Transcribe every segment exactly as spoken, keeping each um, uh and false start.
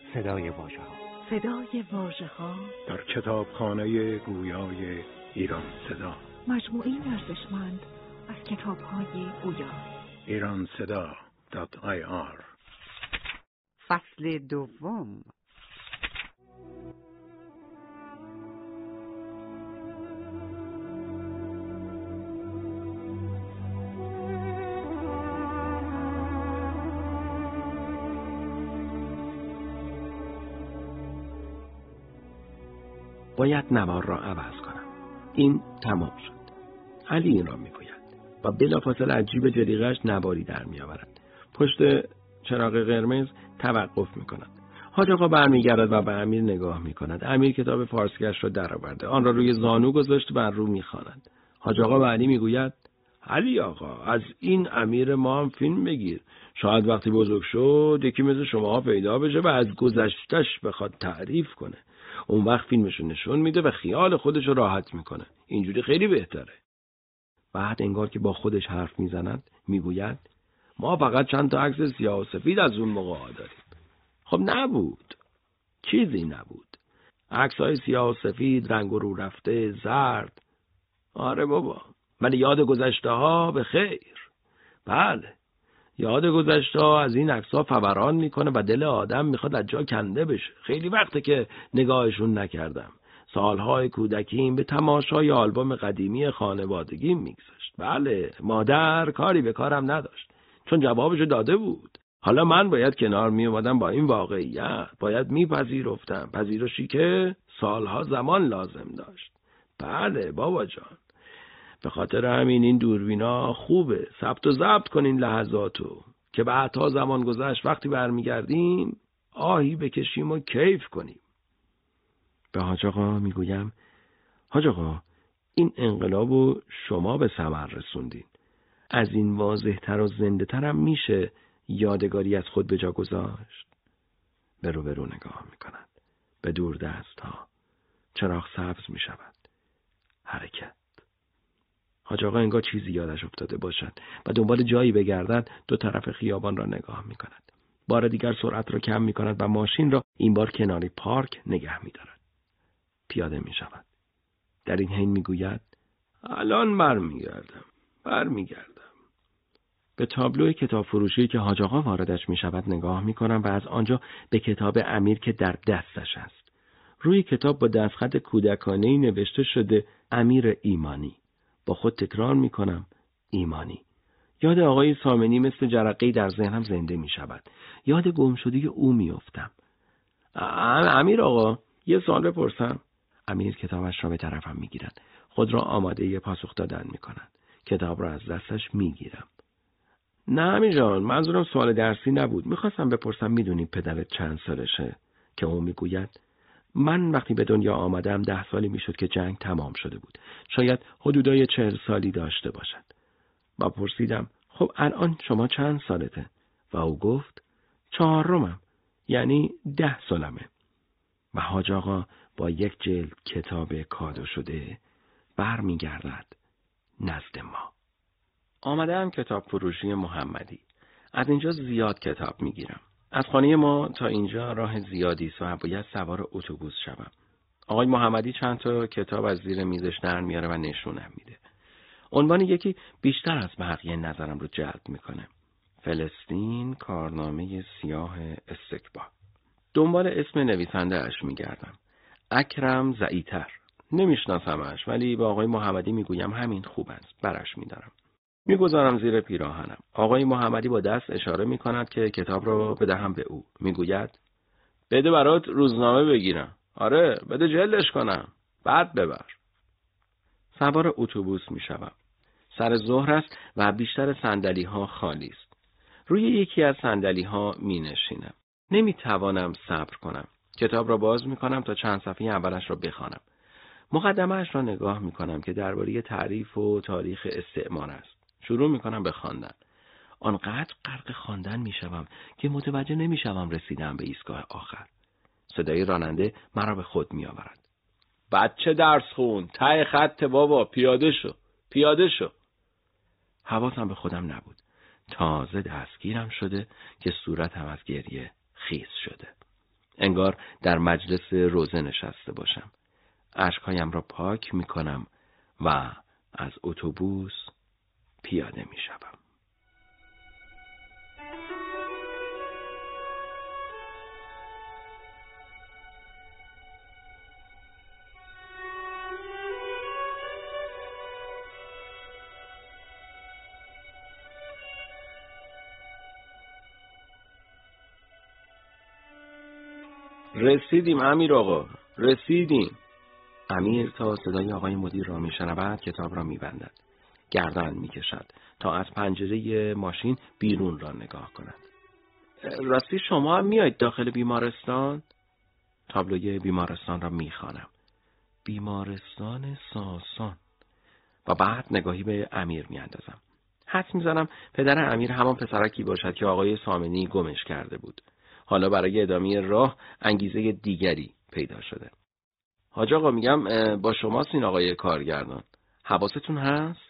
صدای واژه‌ها. صدای واژه‌ها در کتابخانه گویای ایران صدا. مجموعه ارزشمند از کتاب‌های گویا. ایران صدا دات آی آر. فصل دوم. باید نوار را عوض کنم. این تمام شد. علی این را میگوید و بلافاصله از جیب جلیقه‌اش نواری در میآورد. پشت چراغ قرمز توقف میکند. حاج آقا برمیگردد و به امیر نگاه میکند. امیر کتاب فارسیش را درآورده، آن را روی زانو گذاشته و بر رو میخواند. حاج آقا به علی میگوید: علی آقا، از این امیر ما هم فیلم بگیر. شاید وقتی بزرگ شد یکی مثل شما پیدا بشه و از گذشتش بخواد تعریف کنه. اون وقت فیلمشو نشون میده و خیال خودشو راحت میکنه. اینجوری خیلی بهتره. بعد انگار که با خودش حرف میزند میگوید: ما فقط چند تا عکس سیاه و سفید از اون موقع داریم. خب نبود، چیزی نبود. عکسای سیاه و سفید، رنگ و رو رفته، زرد. آره بابا، ولی یاد گذشته ها به خیر. بله، یاد گذشته ها از این عکس‌ها فوران میکنه و دل آدم میخواد از جا کنده بشه. خیلی وقته که نگاهشون نکردم. سالهای کودکیم به تماشای آلبوم قدیمی خانوادگیم میگذشت. بله، مادر کاری به کارم نداشت، چون جوابشو داده بود. حالا من باید کنار میومدم با این واقعیت، باید میپذیرفتم، پذیرشی که سالها زمان لازم داشت. بله بابا جان، به خاطر همین این دوربینا خوبه. ثبت و ضبط کنین لحظاتو که بعدها زمان گذشت وقتی برمیگردیم آهی بکشیم و کیف کنیم. به حاج آقا میگویم: حاج آقا، این انقلابو شما به ثمر رسوندین. از این واضح تر و زنده ترم میشه یادگاری از خود به جا گذاشت. به رو به رو نگاه میکند. به دور دست ها. چراغ سبز میشود. حرکت. حاج آقا انگار چیزی یادش افتاده باشد و دنبال جایی بگردد دو طرف خیابان را نگاه میکند. بار دیگر سرعت را کم میکند و ماشین را این بار کناری پارک نگه میدارد. پیاده میشود. در این حین میگوید: الان برمیگردم. برمیگردم. به تابلوی کتاب فروشی که حاج آقا واردش میشود نگاه میکنم و از آنجا به کتاب امیر که در دستش است. روی کتاب با دستخط کودکانه‌ای نوشته شده: امیر ایمانی. با خود تکرار میکنم: ایمانی. یاد آقای سامنی مثل جرقه‌ای در ذهنم زنده میشود. یاد گمشده او میافتم. امیر آقا، یه سوال بپرسم؟ امیر کتابش را به طرفم میگیرد. خود را آماده ی پاسخ دادن میکند. کتاب را از دستش میگیرم. نه امیر جان، منظورم سوال درسی نبود. میخواستم بپرسم میدونی پدرت چند سالشه؟ که او میگوید: من وقتی به دنیا آمدم ده سالی میشد که جنگ تمام شده بود. شاید حدودای چهل سالی داشته باشد. و پرسیدم: خب الان شما چند سالته؟ و او گفت: چهارمم، یعنی ده سالمه. و حاج آقا با یک جلد کتاب کادو شده بر میگردد نزد ما. آمدم کتاب فروشی محمدی. از اینجا زیاد کتاب میگیرم. از خانه ما تا اینجا راه زیادی است و باید سوار اتوبوس شوم. آقای محمدی چند تا کتاب از زیر میزش در میاره و نشونم میده. عنوان یکی بیشتر از بقیه نظرم رو جلب میکنه: فلسطین، کارنامه سیاه استکبار. دنبال اسم نویسنده اش میگردم. اکرم زعیتر. نمیشناسمش، ولی با آقای محمدی میگویم همین خوب است. برش میدارم. میگذارم زیر پیراهنم. آقای محمدی با دست اشاره میکند که کتاب رو بدهم به او. میگوید: بده برات روزنامه بگیرم. آره، بده جلدش کنم. بعد ببر. سوار اتوبوس میشوم. سر ظهر است و بیشتر صندلی ها خالی است. روی یکی از صندلی ها می نشینم. نمی توانم صبر کنم. کتاب را باز می کنم تا چند صفحه اولش را بخوانم. مقدمه اش را نگاه می کنم که درباره تعریف و تاریخ استعمار است. شروع می کنم به خواندن. آنقدر غرق خواندن می شوم که متوجه نمی شوم رسیدم به ایستگاه آخر. صدای راننده مرا به خود می آورد. بچه درس خون، ته خط بابا، پیاده شو، پیاده شو. حواسم به خودم نبود. تازه دستگیرم شده که صورتم از گریه خیس شده. انگار در مجلس روزه نشسته باشم. اشکهایم را پاک می کنم و از اتوبوس پیاده می شوم. رسیدیم امیر آقا، رسیدیم. امیر تا صدای آقای مدیر را میشنود کتاب را میبندد، گردن میکشد تا از پنجره ماشین بیرون را نگاه کند. راستی شما هم میایید داخل بیمارستان؟ تابلوی بیمارستان را میخوانم. بیمارستان ساسان. و بعد نگاهی به امیر میاندازم. حدس میزنم پدر امیر همان پسرکی باشد که آقای سامنی گمش کرده بود. حالا برای ادامه راه انگیزه دیگری پیدا شده. حاج آقا میگم با شماست این آقای کارگردان. حواستون هست؟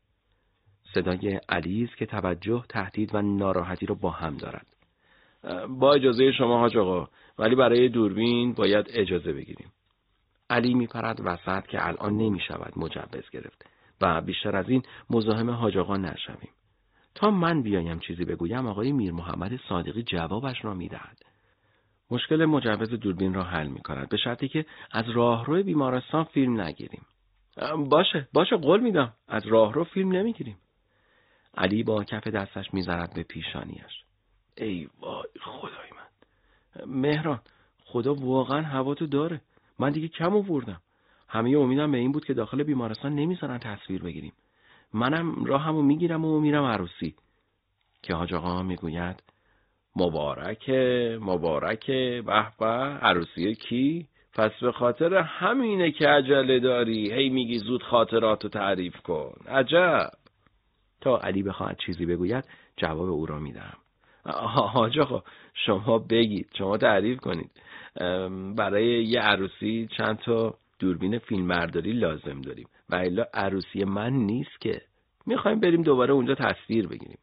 صدای علی است که توجه، تهدید و ناراحتی رو با هم دارد. با اجازه شما حاج آقا، ولی برای دوربین باید اجازه بگیریم. علی میپرد وسط که الان نمیشود مجوز گرفت و بیشتر از این مزاحم حاج آقا نشویم. تا من بیایم چیزی بگویم آقای میر محمد صادقی جوابش را میدهد. مشکل مجوز دوربین را حل میکند به شرطی که از راهرو بیمارستان فیلم نگیریم. باشه باشه قول میدم از راهرو فیلم نمیگیریم. علی با کف دستش میزند به پیشانیش. ای وای خدای من. مهران خدا واقعا هوا تو داره. من دیگه کم آوردم. همه امیدم به این بود که داخل بیمارستان نمیذارن تصویر بگیریم. منم راهمو میگیرم و میرم عروسی. که حاج آقا میگوید مبارکه مبارکه به به. عروسی کی؟ پس به خاطر همینه که عجله داری هی میگی زود خاطراتو تعریف کن. عجب. تا علی بخواهد چیزی بگوید جواب او را میدم. حاج آقا شما بگید، شما تعریف کنید. برای یه عروسی چند تا دوربین فیلمبرداری لازم داریم و الا عروسی من نیست که. میخوایم بریم دوباره اونجا تصویر بگیریم.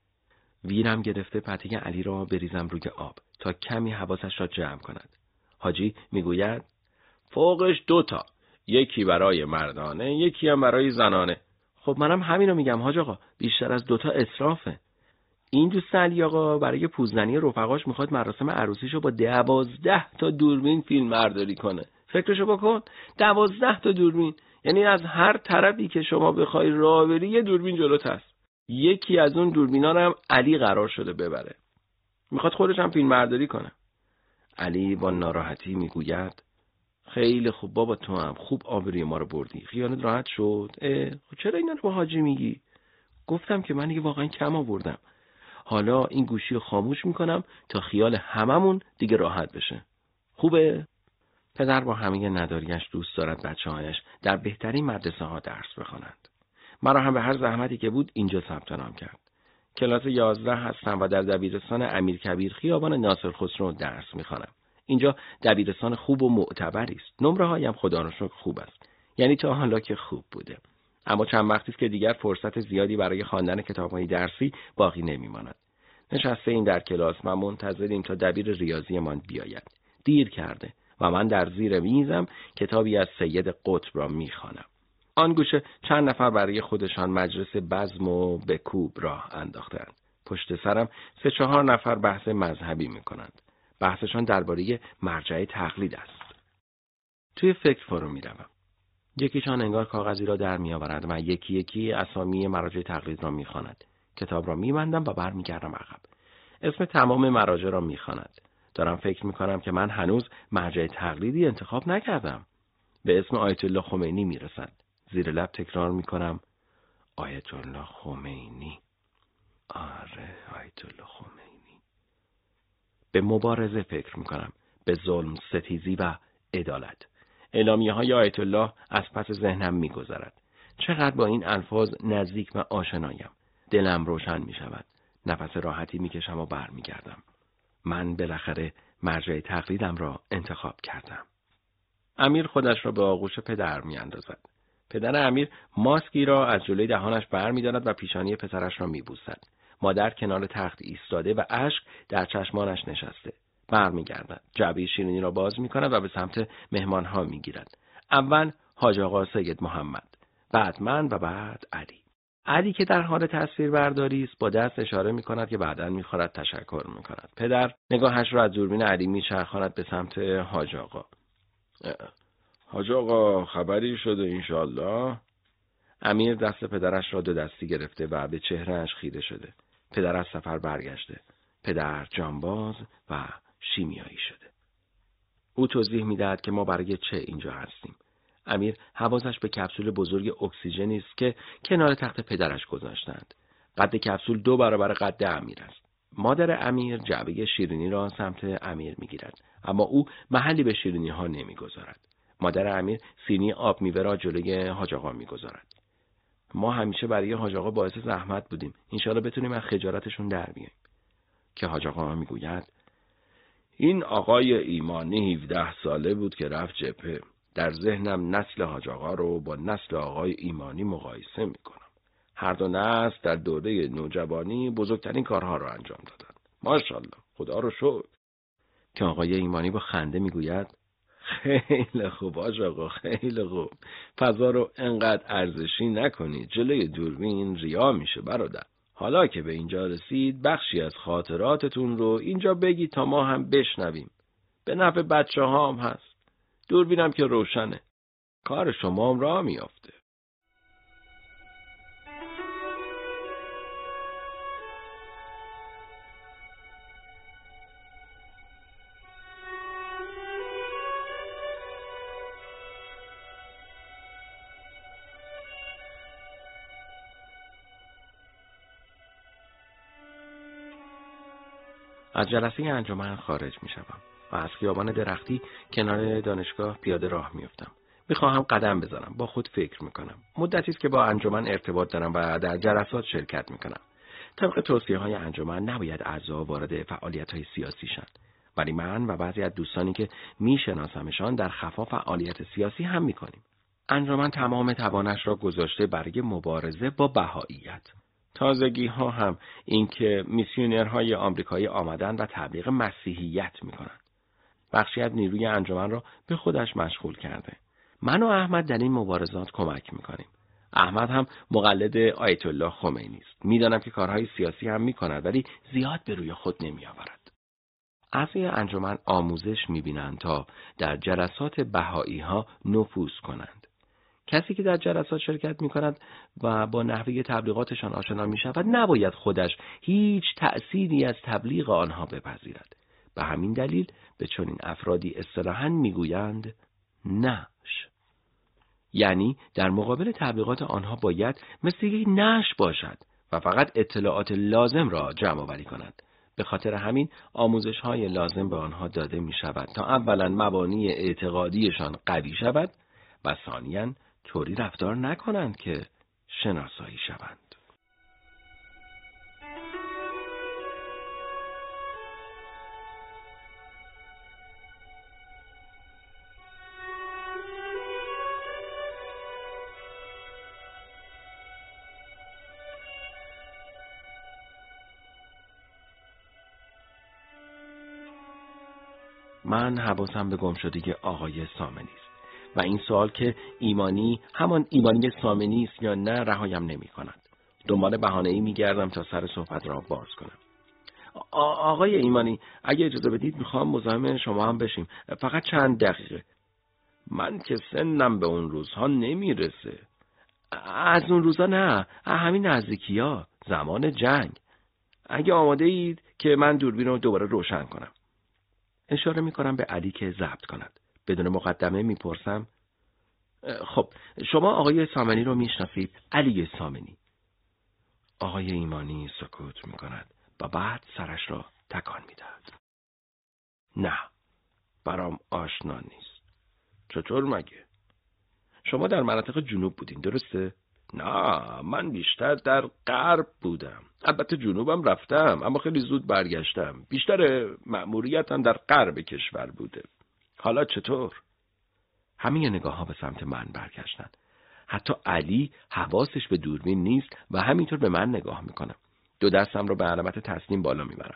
ویرم گرفته پتیک علی را بریزم روی آب تا کمی حواسش را جمع کند. حاجی میگوید فوقش دوتا، یکی برای مردانه یکی هم برای زنانه. خب منم همین رو میگم حاج آقا، بیشتر از دوتا اسرافه. این دوست علی آقا برای پوزدنی رفقاش میخواد مراسم عروسیشو با دوازده تا دوربین فیلم برداری کنه. فکرشو بکن، دوازده تا دوربین، یعنی از هر طرفی که شما بخوای راه بری یه دوربین جلوت هست. یکی از اون دوربینا رو هم علی قرار شده ببره. میخواد خودش هم فیلم برداری کنه. علی با ناراحتی میگوید خیلی خوب بابا، تو هم خوب آبروی ما رو بردی. خیالت راحت شد؟ اه خب چرا اینا رو با حاجی میگی؟ گفتم که من دیگه واقعا کم آوردم. حالا این گوشی رو خاموش میکنم تا خیال هممون دیگه راحت بشه. خوبه؟ پدر با همه نداریش دوست دارد بچه‌هایش در بهترین مدرسه ها درس بخوانند. مرا هم به هر زحمتی که بود اینجا ثبت نام کرد. کلاس یازده هستم و در دبیرستان امیرکبیر خیابان ناصر خسرو درس میخوانم. اینجا دبیرستان خوب و معتبری است. نمره هایم خدا را شکر خوب است. یعنی تا حالا که خوب بوده. اما چند وقتی است که دیگر فرصت زیادی برای خواندن کتاب‌های درسی باقی نمی‌ماند. نشسته این در کلاس و منتظریم تا دبیر ریاضیمان بیاید. دیر کرده و من در زیر میزم کتابی از سید قطب را می‌خوانم. آن گوشه چند نفر برای خودشان مجلس بزم و بکوب راه انداختند. پشت سرم سه چهار نفر بحث مذهبی می‌کنند. بحثشان درباره مرجع تقلید است. توی فکر فرو می‌روم. یکیشان انگار کاغذی را در می‌آورد و یکی یکی اسامی مراجع تقلید را می‌خواند. کتاب را می‌بندم و برمیگردم عقب. اسم تمام مراجع را می‌خواند. دارم فکر می‌کنم که من هنوز مرجع تقلیدی انتخاب نکردم. به اسم آیت الله خمینی می‌رسد. زیر لب تکرار می‌کنم آیت الله خمینی. آره آیت الله خمینی. به مبارزه فکر می‌کنم، به ظلم، ستیزی و عدالت. اعلامیه های آیت الله از پس ذهنم می‌گذرد. چقدر با این الفاظ نزدیک و آشنایم. دلم روشن می‌شود. نفس راحتی می‌کشم و برمیگردم. من بالاخره مرجع تقلیدم را انتخاب کردم. امیر خودش را به آغوش پدر می‌اندازد. پدر امیر ماسکی را از جلوی دهانش برمی‌دارد و پیشانی پسرش را می‌بوسد. مادر کنار تخت ایستاده و اشک در چشمانش نشسته. برمیگردد. جعبه شیرینی را باز می‌کند و به سمت مهمان‌ها می‌گیرد. اول حاج آقا سید محمد، بعد من و بعد علی. علی که در حال تصویر برداری است با دست اشاره می‌کند که بعداً می‌خواهد تشکر می‌کند. پدر نگاهش را از دوربین علی می‌چرخاند به سمت حاج آقا. حاج آقا خبری شده انشالله؟ امیر دست پدرش را دو دستی گرفته و به چهرهش خیره شده. پدر از سفر برگشته. پدر جانباز و شیمیایی شده. او توضیح می‌دهد که ما برای چه اینجا هستیم. امیر حواسش به کپسول بزرگ اکسیژنی است که کنار تخت پدرش گذاشتند. قد کپسول دو برابر قد امیر است. مادر امیر جعبه شیرینی را سمت امیر می‌گیرد، اما او محلی به شیرینی‌ها نمی‌گذارد. مادر امیر سینی آب میوه را جلوی حاج آقا می‌گذارد. ما همیشه برای حاج آقا باعث زحمت بودیم. انشالله بتونیم از خجالتشون در بیاییم. که حاج آقا میگوید این آقای ایمانی هفده ساله بود که رفت جبهه. در ذهنم نسل حاج آقا رو با نسل آقای ایمانی مقایسه میکنم. هر دو نسل در دوره نوجوانی بزرگترین کارها رو انجام دادن. ماشاءالله، خدا رو شکر. که آقای ایمانی با خنده میگوید خیلی خوب حاج آقا، خیلی خوب. فضا رو انقدر ارزشی نکنید، جلوی دوربین ریا میشه برادر. حالا که به اینجا رسید بخشی از خاطراتتون رو اینجا بگید تا ما هم بشنویم. به نفع بچه ها هم هست. دوربینم که روشنه. کار شما هم راه میافته. از جلسه انجمن خارج می شوم و از خیابان درختی کنار دانشگاه پیاده راه می افتم. می خواهم قدم بزنم، با خود فکر می کنم. مدتی است که با انجمن ارتباط دارم و در جلسات شرکت می کنم. طبق توصیه های انجمن نباید اعضا وارد فعالیت های سیاسی شند. ولی من و بعضی از دوستانی که می شناسمشان در خفا فعالیت سیاسی هم می کنیم. انجمن تمام توانش را گذاشته برای مبارزه با بهائیت. تازگی ها هم این که میسیونرهای آمریکایی آمدن و تبلیغ مسیحیت میکنند. بخشی از نیروی انجمن را به خودش مشغول کرده. من و احمد در این مبارزات کمک میکنیم. احمد هم مقلد آیت الله خمینی است. میدانم که کارهای سیاسی هم میکند ولی زیاد به روی خود نمیآورد. اعضای انجمن آموزش میبینند تا در جلسات بهایی ها نفوذ کنند. کسی که در جلسات شرکت می کند و با نحوه تبلیغاتشان آشنا می شود نباید خودش هیچ تأثیری از تبلیغ آنها بپذیرد. به همین دلیل به چنین افرادی اصطلاحاً می گویند نعش. یعنی در مقابل تبلیغات آنها باید مثل یک نعش باشد و فقط اطلاعات لازم را جمع آوری کند. به خاطر همین آموزش های لازم به آنها داده می شود تا اولا مبانی اعتقادیشان قوی شود و ثانیاً طوری رفتار نکنند که شناسایی شوند. من حواسم به گمشدگی آقای سامنی است و این سوال که ایمانی همان ایمانی سامنی است یا نه رهایم نمی کند. دنبال بهانه‌ای می گردم تا سر صحبت را باز کنم. آقای ایمانی اگه اجازه بدید میخوام مزاحم شما هم بشیم، فقط چند دقیقه. من که سنم به اون روزها نمیرسه. از اون روزها نه، همین نزدیکی ها، زمان جنگ. اگه آماده اید که من دوربین رو دوباره روشن کنم. اشاره میکنم به علی که ضبط کند. بدون مقدمه میپرسم خب شما آقای سامنی رو میشناسید؟ علی سامنی. آقای ایمانی سکوت میکند و بعد سرش را تکان میدهد. نه، برام آشنا نیست. چطور مگه؟ شما در مناطق جنوب بودین درسته؟ نه، من بیشتر در غرب بودم. البته جنوبم رفتم اما خیلی زود برگشتم. بیشتر مأموریتم در غرب کشور بوده. حالا چطور؟ همه نگاه ها به سمت من برگشتند. حتی علی حواسش به دوربین نیست و همینطور به من نگاه میکنم. دو دستم رو به علامت تسلیم بالا میبرم.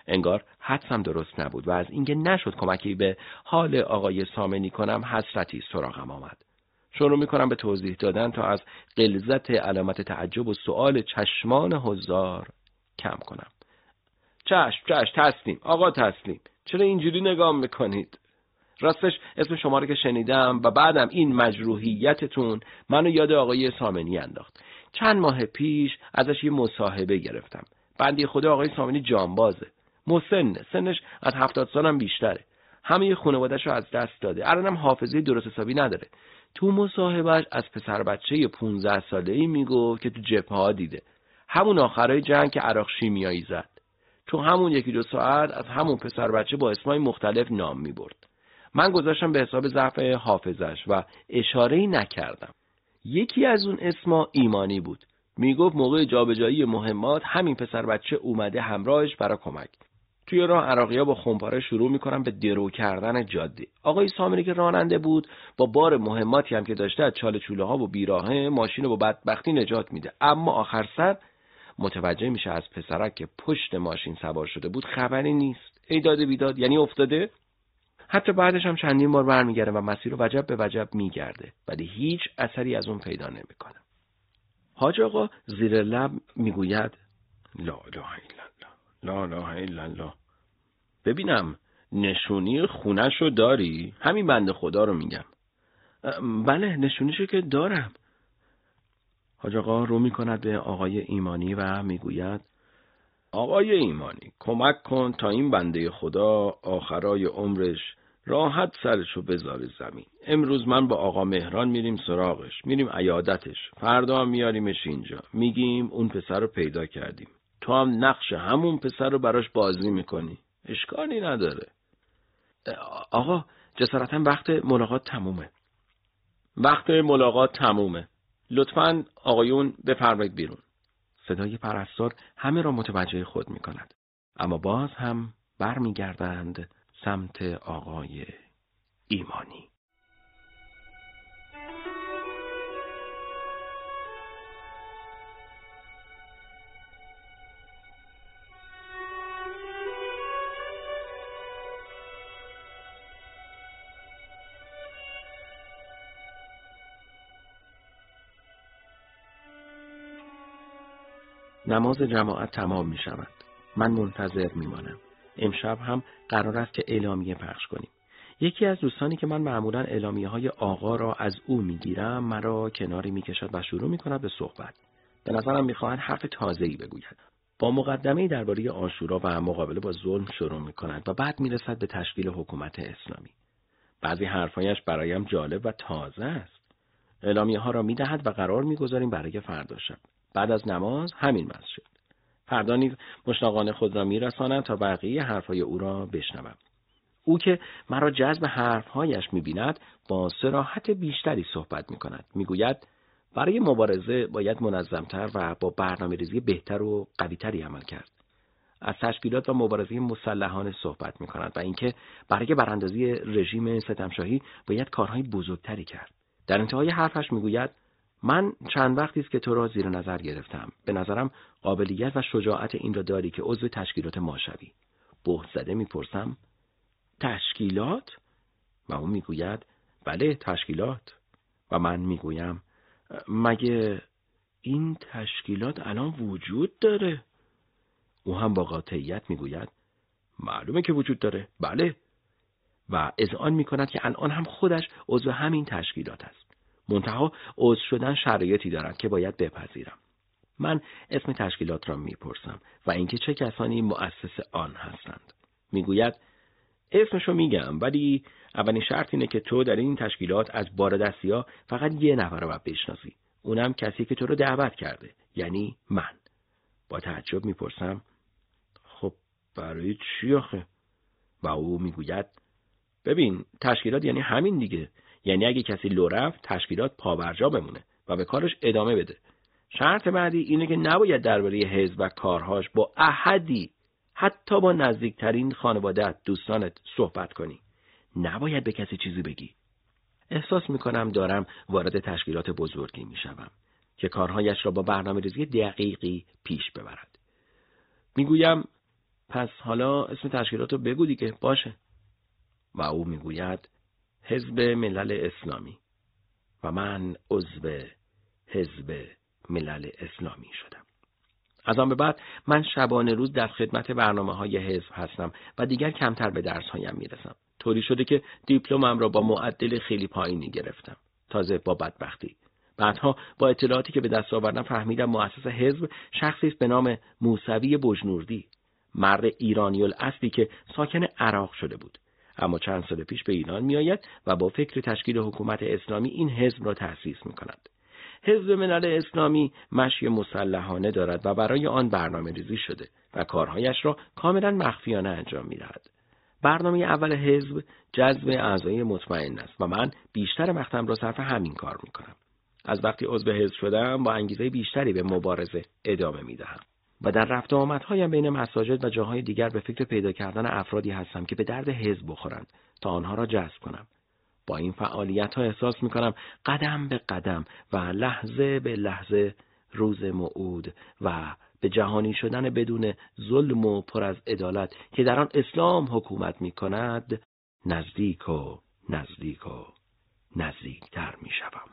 انگار حدسم درست نبود و از اینکه نشد کمکی به حال آقای سامنی کنم حسرتی سراغم آمد. شروع میکنم به توضیح دادن تا از غلظت علامت تعجب و سؤال چشمان حضار کم کنم. چشم چشم تسلیم آقا تسلیم، چرا اینجوری نگاه میکنید؟ راستش اسم شما رو که شنیدم و بعدم این مجروحیتتون منو یاد آقای سامنی انداخت. چند ماه پیش ازش یه مصاحبه گرفتم. بنده خدا آقای سامنی جانبازه، مسنه، سنش از هفتاد سالم بیشتره، همه خانواده‌شو از دست داده، الانم حافظه درست حسابی نداره. تو مصاحبهش از پسر بچه پونزده ساله‌ای میگفت که تو جبهه‌ها دیده، همون آخرای جنگ که عراق شیمیایی زد. تو همون یکی دو ساعت از همون پسر بچه با اسمای مختلف نام میبرد. من گذاشتم به حساب ضعف حافظش و اشاره‌ای نکردم. یکی از اون اسما ایمانی بود. میگفت موقع جابجایی مهمات همین پسر بچه اومده همراهش برای کمک. توی راه عراقی‌ها با خمپاره شروع میکنن به درو کردن جاده. آقای سامنی که راننده بود با بار مهماتی هم که داشته از چاله چوله ها و بیراهه ماشین رو با بدبختی نجات میده، اما آخر سر متوجه میشه از پسرک که پشت ماشین سوار شده بود خبری نیست. ای داده بیداد، یعنی افتاده. حتی بعدش هم چندین بار برمیگرده و مسیر رو وجب به وجب میگرده ولی هیچ اثری از اون پیدا نمیکنه. حاج آقا زیر لب میگوید لا اله الا الله لا اله الا الله. ببینم نشونی خونه‌شو داری؟ همین بنده خدا رو میگم. بله نشونیشو که دارم. حاج آقا رو میکند به آقای ایمانی و میگوید آقای ایمانی کمک کن تا این بنده خدا آخرای عمرش راحت سرشو بذاره زمین. امروز من با آقا مهران میریم سراغش، میریم عیادتش، فردا هم میاریمش اینجا، میگیم اون پسر رو پیدا کردیم، تو هم نقش همون پسر رو براش بازی میکنی، اشکالی نداره. آقا جسارتا وقت ملاقات تمومه. وقت ملاقات تمومه. لطفاً آقایون بفرمایید بیرون. صدای پرستار همه را متوجه خود می کند. اما باز هم بر می گردند سمت آقای ایمانی. نماز جماعت تمام می شود. من منتظر می مانم. امشب هم قرار است که اعلامیه پخش کنیم. یکی از دوستانی که من معمولاً اعلامیه های آقا را از او می گیرم مرا کناری می کشد و شروع می کند به صحبت. به نظرم می خواهد حرف تازه‌ای بگوید. با مقدمه‌ای درباره عاشورا و مقابله با ظلم شروع می کند و بعد می رسد به تشکیل حکومت اسلامی. بعضی حرفایش برایم جالب و تازه است. اعلامیه ها را می دهد و قرار می گذاریم برای فردا شب. بعد از نماز همین مسجد. فردا نیز مشتاقانه خود را میرسانم تا بقیه حرفهای او را بشنوم. او که مرا جذب حرفهایش میبیند با صراحت بیشتری صحبت میکند. میگوید برای مبارزه باید منظمتر و با برنامه‌ریزی بهتر و قوی‌تری عمل کرد. از تشکیلات و مبارزه مسلحانه صحبت میکند و اینکه برای براندازی رژیم ستمشاهی باید کارهای بزرگتری کرد. در انتهای حرفش میگوید من چند وقتی است که تو را زیر نظر گرفتم. به نظرم قابلیت و شجاعت این را داری که عضو تشکیلات ما شوی. بهت زده میپرسم تشکیلات؟ و او میگوید بله تشکیلات. و من میگویم مگه این تشکیلات الان وجود داره؟ او هم با قاطعیت میگوید معلومه که وجود داره. بله. و اذعان میکند که الان هم خودش عضو همین تشکیلات است. منتها عضو شدن شرایطی دارد که باید بپذیرم. من اسم تشکیلات را میپرسم و اینکه چه کسانی مؤسس آن هستند. میگوید اسمشو میگم ولی اولین شرط اینه که تو در این تشکیلات از باردستی‌ها فقط یه نفر رو باید بشناسی. اونم کسی که تو رو دعوت کرده، یعنی من. با تعجب میپرسم خب برای چی آخه؟ و او میگوید ببین تشکیلات یعنی همین دیگه. یعنی اگه کسی لو رفت تشکیلات پابرجا بمونه و به کارش ادامه بده. شرط بعدی اینه که نباید درباره حزب و کارهاش با احدی، حتی با نزدیکترین خانواده‌ات، دوستانت صحبت کنی. نباید به کسی چیزی بگی. احساس میکنم دارم وارد تشکیلات بزرگی میشوم که کارهایش را با برنامه‌ریزی دقیقی پیش ببرد. میگویم پس حالا اسم تشکیلات رو بگو دیگه. باشه. و او میگوید حزب ملل اسلامی و من عضو حزب ملل اسلامی شدم. از آن به بعد من شبانه روز در خدمت برنامه‌های حزب هستم و دیگر کمتر به درس‌هایم میرسم. طوری شده که دیپلمم را با معدل خیلی پایینی گرفتم. تازه با بدبختی. بعدها با اطلاعاتی که به دست آوردم فهمیدم مؤسس حزب شخصی است به نام موسوی بجنوردی، مرد ایرانی الاصلی که ساکن عراق شده بود، اما چند سال پیش به ایران میآید و با فکر تشکیل حکومت اسلامی این حزب را تأسیس می‌کند. حزب ملل اسلامی مشی مسلحانه دارد و برای آن برنامه‌ریزی شده و کارهایش را کاملا مخفیانه انجام می‌دهد. برنامه اول حزب جذب اعضای مطمئن است و من بیشتر وقتم را صرف همین کار می‌کنم. از وقتی عضو حزب شدم با انگیزه بیشتری به مبارزه ادامه می‌دهم و در رفت و آمدهایم بین مساجد و جاهای دیگر به فکر پیدا کردن افرادی هستم که به درد حزب بخورند تا آنها را جذب کنم. با این فعالیت‌ها احساس می‌کنم قدم به قدم و لحظه به لحظه روز موعود و به جهانی شدن بدون ظلم و پر از عدالت که در آن اسلام حکومت می‌کند نزدیک و نزدیک و نزدیک‌تر می‌شوم.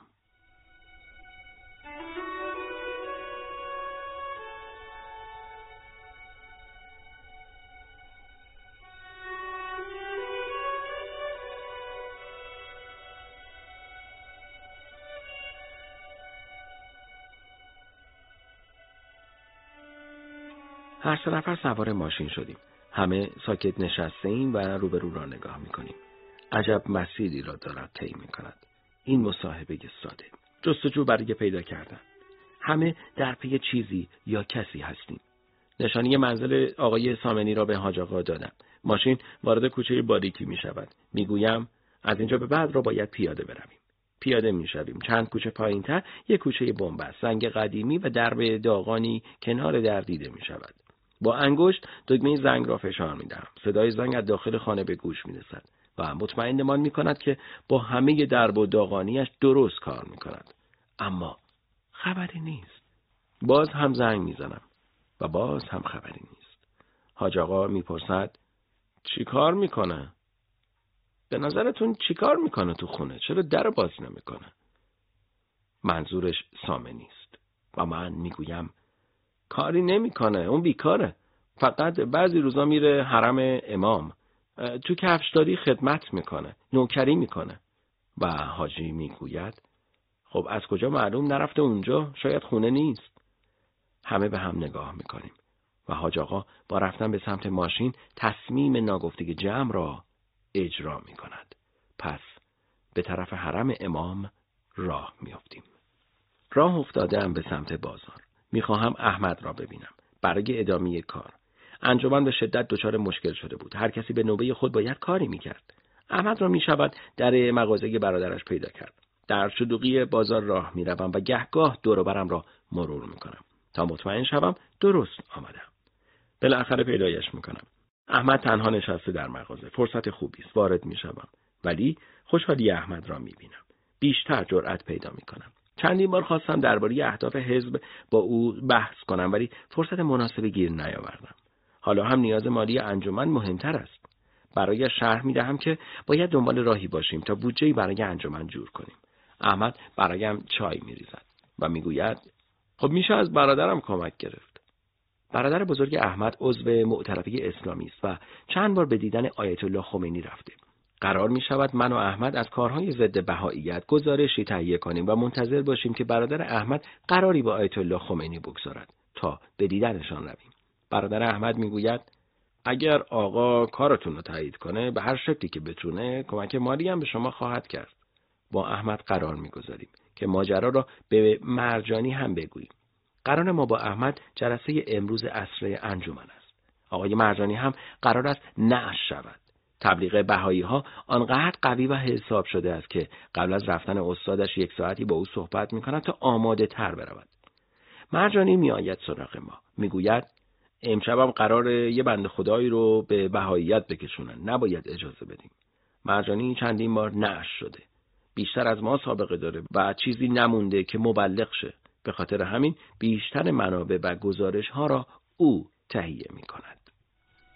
هر سه نفر سوار ماشین شدیم. همه ساکت نشسته ایم و روبرو را نگاه میکنیم. عجب مسیری را دارد طی میکند. این مصاحبه ساده. جستجو برای پیدا کردن. همه در پی چیزی یا کسی هستیم. نشانی منزل آقای سامنی را به حاج آقا دادم. ماشین وارد کوچه باریکی میشود. میگویم از اینجا به بعد را باید پیاده برویم. پیاده میشویم. چند کوچه پایینتر یک کوچه بنبست، زنگ قدیمی و درب داغانی کنار در دیده میشود. با انگشت دکمه زنگ را فشار می‌دهم. صدای زنگ از داخل خانه به گوش می‌رسد و مطمئنمان می‌کند که با همه درب و داغانیش درست کار می‌کند. اما خبری نیست. باز هم زنگ می‌زنم و باز هم خبری نیست. حاج آقا می‌پرسد چی کار می‌کنه؟ به نظرتون چی کار می‌کنه تو خونه؟ چرا در باز نمی‌کنه؟ منظورش سامنی است و من می‌گویم کاری نمیکنه، اون بیکاره. فقط بعضی روزا میره حرم امام، تو کفشداری خدمت میکنه، نوکری میکنه. و حاجی میگوید خب از کجا معلوم نرفته اونجا؟ شاید خونه نیست. همه به هم نگاه میکنیم و حاج آقا با رفتن به سمت ماشین تصمیم ناگفتگی جمع را اجرا میکند. پس به طرف حرم امام راه میافتیم. راه افتادم به سمت بازار. میخواهم احمد را ببینم برای ادامه کار. انجمن به شدت دچار مشکل شده بود. هر کسی به نوبه خود باید کاری میکرد. احمد را میشود در مغازه برادرش پیدا کرد. در شلوغی بازار راه میروم و گهگاه دور و برم را مرور میکنم تا مطمئن شوم درست آمدم. بالاخره پیدایش میکنم. احمد تنها نشسته در مغازه. فرصت خوبی است. وارد میشوم ولی خوشحالی احمد را میبینم. بیشتر جرأت پیدا میکنم. چندین بار خواستم درباره اهداف حزب با او بحث کنم ولی فرصت مناسبی گیر نیاوردم. حالا هم نیاز مالی انجمن مهمتر است. برای شرح میدهم که باید دنبال راهی باشیم تا بودجه‌ای برای انجمن جور کنیم. احمد برایم چای میریزد و میگوید خب میشه از برادرم کمک گرفت. برادر بزرگ احمد عضو معترفه اسلامی است و چند بار به دیدن آیت الله خمینی رفته. قرار می شود من و احمد از کارهای ضد بهائیت گزارشی تهیه کنیم و منتظر باشیم که برادر احمد قراری با آیت الله خمینی بگذارد تا به دیدنشان رویم. برادر احمد می گوید اگر آقا کارتون رو تایید کنه به هر شکلی که بتونه کمک مالی هم به شما خواهد کرد. با احمد قرار می گذاریم که ماجرا را به مرجانی هم بگوییم. قرار ما با احمد جلسه امروز عصر انجمن است. آقای مرجانی هم قرار است نعش شود. تبلیغ بهایی ها آنقدر قوی و حساب شده است که قبل از رفتن استادش یک ساعتی با او صحبت می کند تا آماده تر برود. مرجانی می آید سراغ ما. می گوید امشبم قرار یه بنده خدایی رو به بهاییت بکشونن. نباید اجازه بدیم. مرجانی چندین بار نعش شده. بیشتر از ما سابقه داره و چیزی نمونده که مبلغ شه. به خاطر همین بیشتر منابع و گزارش ها را او تهیه می کند.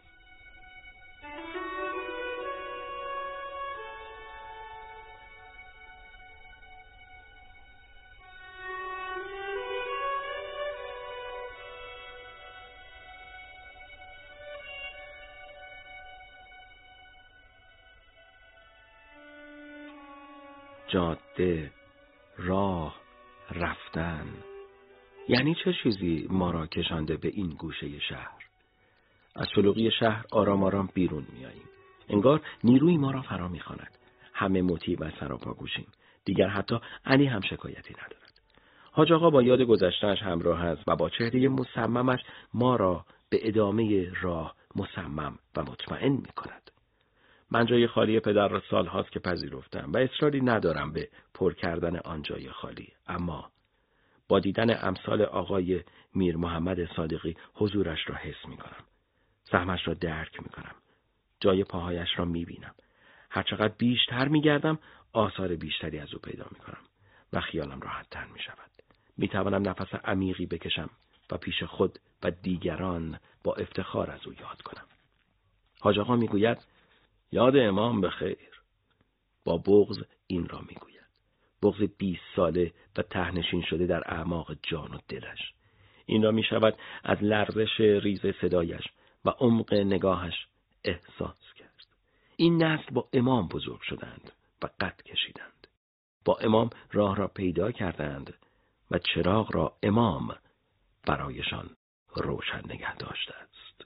جاده، راه، رفتن. یعنی چه چیزی ما را کشانده به این گوشه شهر؟ از شلوغی شهر آرام آرام بیرون میاییم. انگار نیروی ما را فرا میخواند. همه مطیع و سراپا گوشیم. دیگر حتی علی هم شکایتی ندارد. حاج آقا با یاد گذشته‌اش همراه است و با چهره مصممش ما را به ادامه راه مصمم و مطمئن میکند. من جای خالی پدر را سال هاست که پذیرفتم و اصراری ندارم به پر کردن آن جای خالی، اما با دیدن امثال آقای میر محمد صادقی حضورش را حس می کنم. سهمش را درک می کنم. جای پاهایش را می بینم. هرچقدر بیشتر می گردم آثار بیشتری از او پیدا می کنم و خیالم راحت تر می شود. می توانم نفس عمیقی بکشم و پیش خود و دیگران با افتخار از او یاد کنم. حاج آقا می گوید یاد امام بخیر. با بغض این را می گوید. بغض بیست ساله و تهنشین شده در اعماق جان و دلش. این را می شود از لرزش ریز صدایش و عمق نگاهش احساس کرد. این نسل با امام بزرگ شدند و قد کشیدند. با امام راه را پیدا کردند و چراغ را امام برایشان روشن نگه داشته است.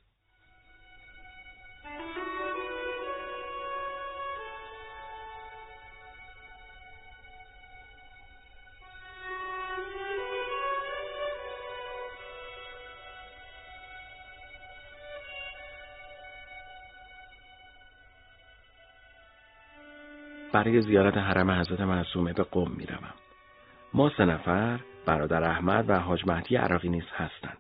برای زیارت حرم حضرت معصومه به قم می روم. ما سه نفر، برادر احمد و حاج مهدی عراقی نیز هستند.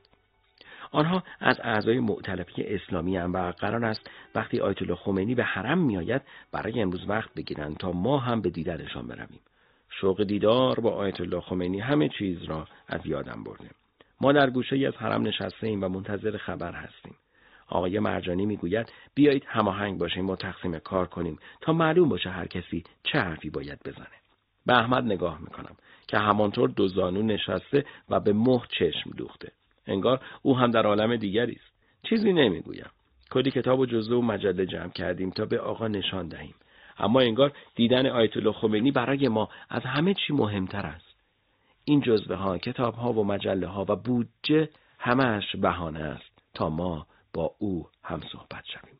آنها از اعضای مؤتلفه اسلامی هم و قرار است وقتی آیت الله خمینی به حرم می آید برای امروز وقت بگیرند تا ما هم به دیدنشان برویم. شوق دیدار با آیت الله خمینی همه چیز را از یادم برده. ما در گوشه‌ای از حرم نشسته ایم و منتظر خبر هستیم. آقای مرجانی میگوید بیایید هماهنگ باشیم و تقسیم کار کنیم تا معلوم باشه هر کسی چه حرفی باید بزنه. به احمد نگاه میکنم که همانطور دو زانو نشسته و به مهر چشم دوخته. انگار او هم در عالم دیگری است. چیزی نمیگویم. کلی کتاب و جزوه و مجله جمع کردیم تا به آقا نشان دهیم. اما انگار دیدن آیت الله خمینی برای ما از همه چی مهمتر است. این جزوه ها، کتاب ها و مجله ها و بودجه همه‌اش بهانه است تا ما با او هم صحبت شویم.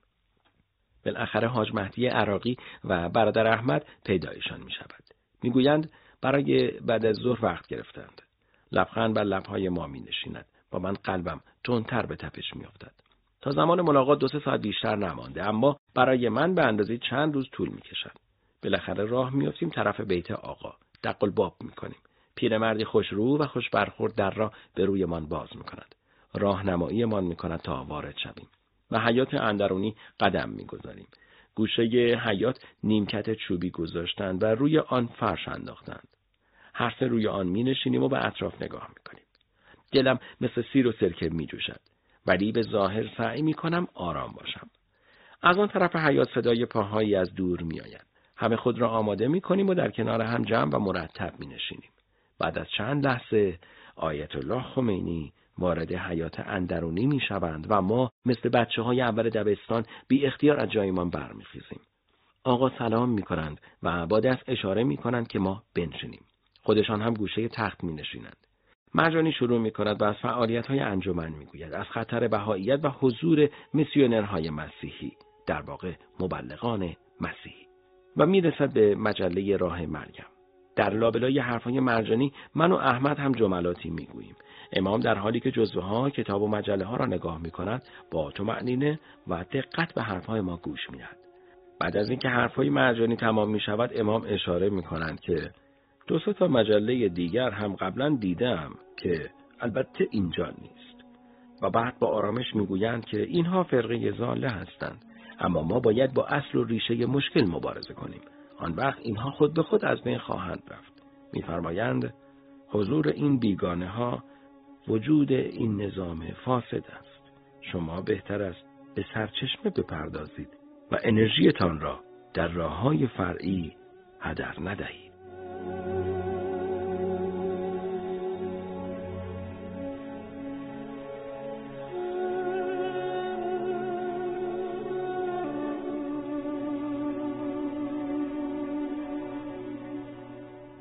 بالاخره حاج مهدی عراقی و برادر احمد پیدایشان می شود. می گویند برای بعد از ظهر وقت گرفتند. لبخند بر لبهای ما می نشیند و من قلبم تندتر به تپش می افتد. تا زمان ملاقات دو سه ساعت بیشتر نمانده، اما برای من به اندازه چند روز طول می کشد. بالاخره راه می افتیم طرف بیت آقا. دق الباب می کنیم. پیرمردی خوش رو و خوش برخورد در راه به روی من باز می کند. راهنمایی مان می کند تا وارد شویم و حیات اندرونی قدم می گذاریم. گوشه حیات نیمکت چوبی گذاشتند و روی آن فرش انداختند. هر سه روی آن می نشینیم و به اطراف نگاه می کنیم. دلم مثل سیر و سرکه می جوشد، ولی به ظاهر سعی می کنم آرام باشم. از آن طرف حیات صدای پاهایی از دور می آید. همه خود را آماده می کنیم و در کنار هم جمع و مرتب می نشینیم. بعد از چند لحظه آیت الله خمینی وارد حیات اندرونی می شوند و ما مثل بچه های اول دبستان بی اختیار از جایمان برمی خیزیم. آقا سلام می کنند و با دست اشاره می کنند که ما بنشینیم. خودشان هم گوشه تخت می نشینند. مرجانی شروع می کند و از فعالیت های انجمن می گوید، از خطر بهائیت و حضور میسیونرهای مسیحی، در واقع مبلغان مسیحی، و می رسد به مجله راه مریم. در لابلای حرفهای مرجانی من و احمد هم جملاتی می گوییم. امام در حالی که جزوه ها، کتاب و مجله ها را نگاه می کند با طمأنینه و دقت به حرفهای ما گوش می دهد. بعد از اینکه حرفهای مرجانی تمام می شود امام اشاره می کنند که دو سه تا مجله دیگر هم قبلا دیدم که البته اینجا نیست، و بعد با آرامش می گویند که اینها فرقه ضاله هستند، اما ما باید با اصل و ریشه مشکل مبارزه کنیم. آن وقت اینها خود به خود از بین خواهند رفت. می‌فرمایند حضور این بیگانه ها وجود این نظام فاسد است. شما بهتر است به سرچشمه بپردازید و انرژیتان را در راه‌های فرعی هدر ندهید.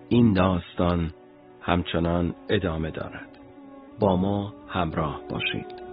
این داستان همچنان ادامه دارد. با ما همراه باشید.